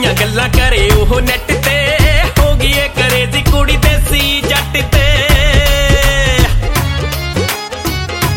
ਗੱਲਾਂ ਕਰੇ ਉਹ ਨੈਟ ਤੇ, ਹੋ ਗਈ ਏ ਕਰੇਜ਼ੀ ਕੁੜੀ ਦੇਸੀ ਜੱਟ ਤੇ।